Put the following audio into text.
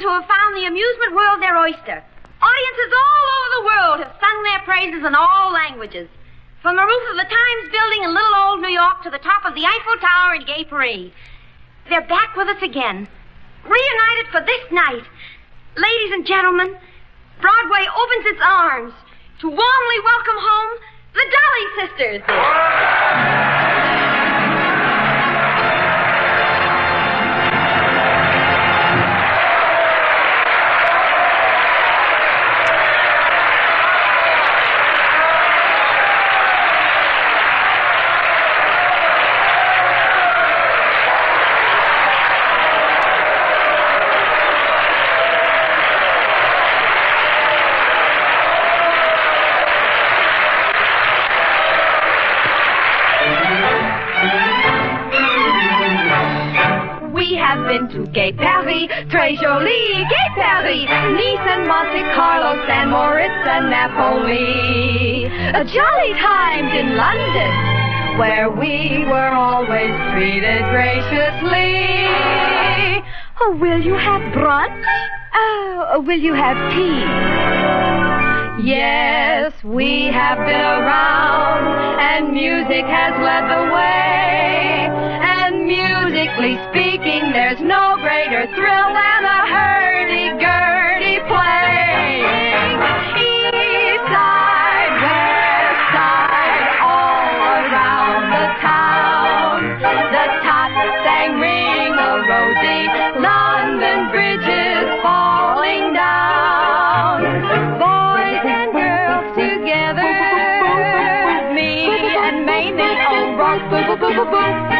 who have found the amusement world their oyster. Audiences all over the world have sung their praises in all languages. From the roof of the Times building in little old New York to the top of the Eiffel Tower in Gay Paris. They're back with us again, reunited for this night. Ladies and gentlemen, Broadway opens its arms to warmly welcome home the Dolly Sisters. To Gay Paris, Très Jolie, Gay Paris, Nice and Monte Carlo, San Moritz and Napoli. A jolly times in London, where we were always treated graciously. Oh, will you have brunch? Oh, will you have tea? Yes, we have been around, and music has led the way. And musically speaking, there's no greater thrill than a hurdy-gurdy playing. East side, west side, all around the town. The tots sang Ring-a-Rosy, London bridges falling down. Boys and girls together, me and Mamie, oh, rock, boom, boom, boom, boom, boom.